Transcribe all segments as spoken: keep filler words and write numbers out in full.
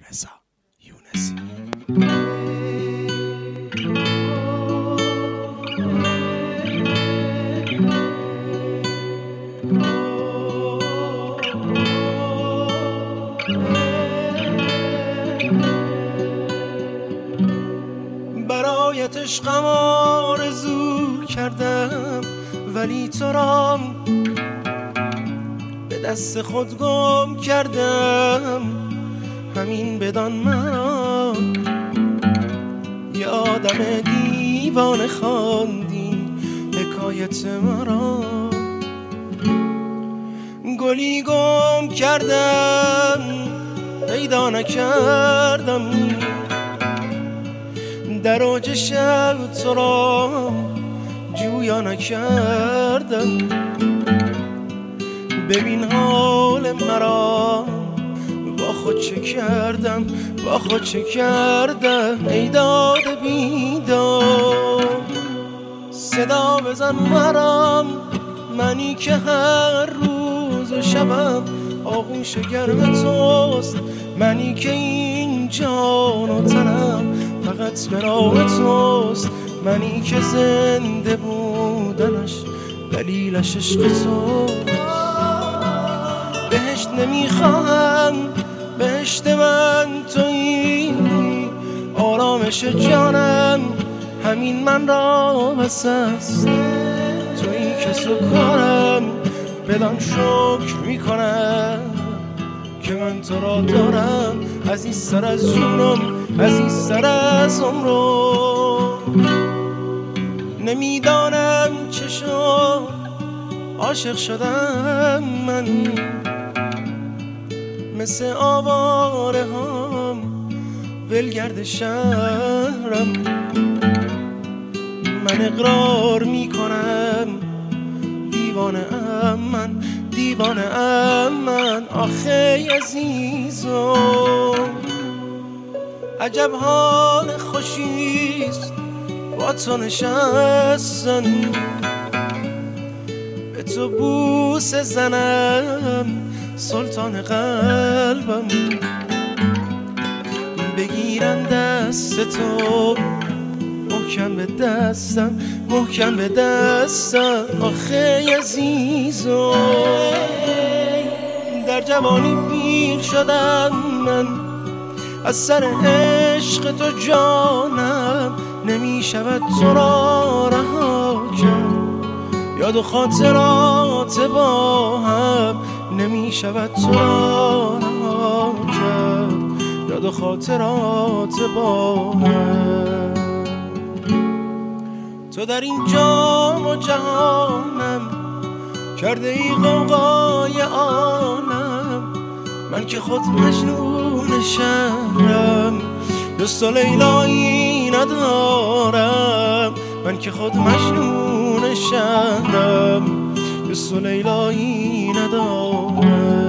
رضا یونسی. برایت عشقم آرزو کردم ولی تو را به دست خود گم کردم. همین بدان مرا یه آدم دیوانه خواندی حکایت مرا. گلی گم کردم پیدا نکردم، در اوج شب تو را جویا نکردم. ببین حال مرا با خود چه کردم، با خود چه کردم. ای داد بیدار صدا بزن مرام، منی که هر روز و شبم آغوش گرم توست. منی که این جان و تنم فقط به نام توست. منی که زنده بودنش دلیلش عشق توست. بهشت نمیخواهم، بهشت من تویی، آرامش جانم همین من را بس است. تویی که سکارم بدان شکر میکنم که من تو را دارم. از این سر از جونم، از این سر از عمرم. نمیدانم چه شد عاشق شدم من، مثل آواره هم ولگرد شهرم. من اقرار میکنم دیوانه ام من، دیوانه ام من. آخه عزیزم عجب حال خوشیست با تو نشستن، به تو بوسه زنم سلطان قلبم. بگیرم دست تو محکم به دستم، محکم به دستم. آخه عزیزم در جوانی پیر شدم من، از سر عشق تو جانم نمی شود تو را رها کرد. یاد و خاطرات با هم نمی شود تو را رها کرد. یاد و خاطرات با هم. تو در این جام و جهانم کرده ای غوغای عالم. من که خود مجنون شهرم، دوست و لیلایی ندارم. من که خود مجنون شهرم، دوست و لیلایی ندارم.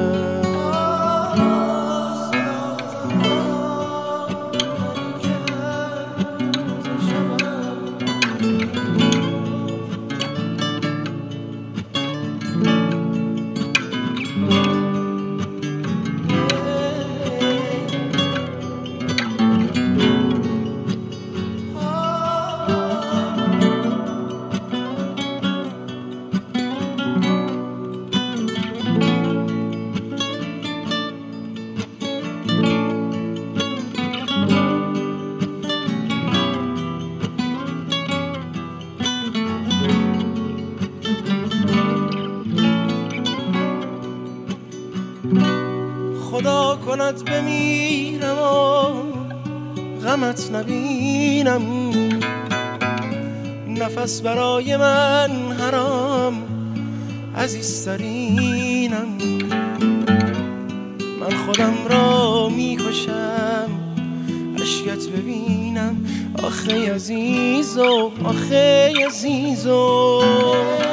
خدا کند بمیرم و غمت نبینم، نفس برای من حرام عزیزترینم. من خودم را میکشم عشقت ببینم. آخه عزیزم، آخه عزیزم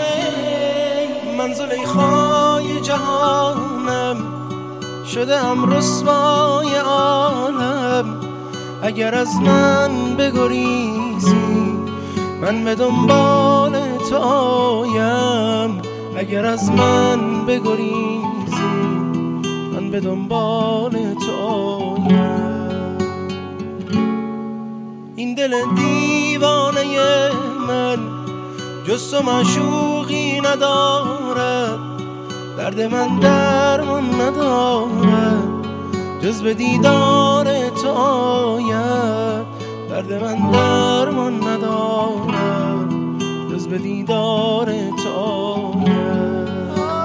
من زلیخای جهانم شده ام رسوای عالم. اگر از من بگریزی من به دنبال تو آیم. اگر از من بگریزی من به دنبال تو آیم. دوست و معشوقی ندارد، درد من درمان ندارد، جز به دیدار تو آید. درد من درمان ندارد، جز به دیدار تو آید.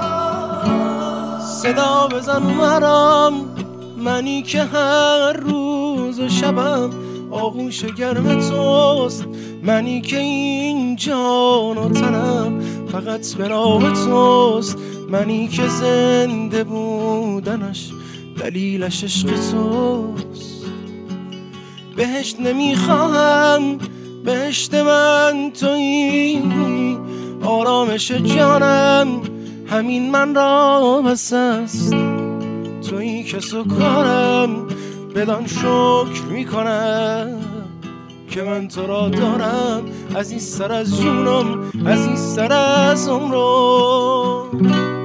صدا بزن مرام، منی که هر روز و شبم آغوش گرم توست، منی که این جان و تنم فقط به راه توست، منی که زنده بودنش دلیلش عشق توست. بهشت نمیخواهم، بهشت من تویی، آرامش جانم همین من را بس است. تویی که سکارم بدان شکر میکنم که من تو را دارم، عزیزتر از جونم، عزیزتر از عمرم.